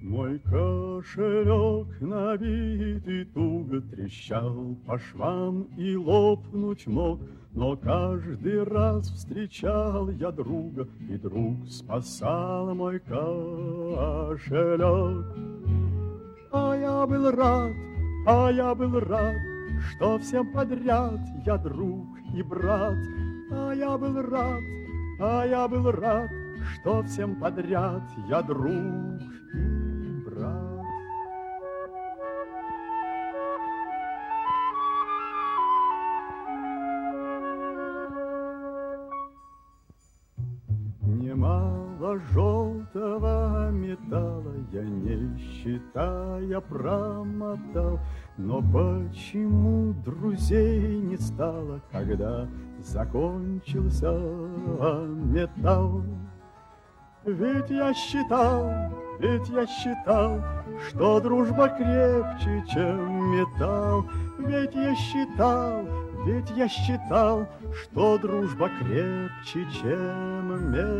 Мой кошелек, набитый туго, трещал по швам и лопнуть мог, но каждый раз встречал я друга, и друг спасал мой кошелек. А я был рад, что всем подряд я друг и брат. А я был рад, что всем подряд я друг и брат. Немало желтого металла я, не считая, промотал, но почему друзей не стало, когда закончился металл? Ведь я считал, что дружба крепче, чем металл. Ведь я считал, что дружба крепче, чем металл.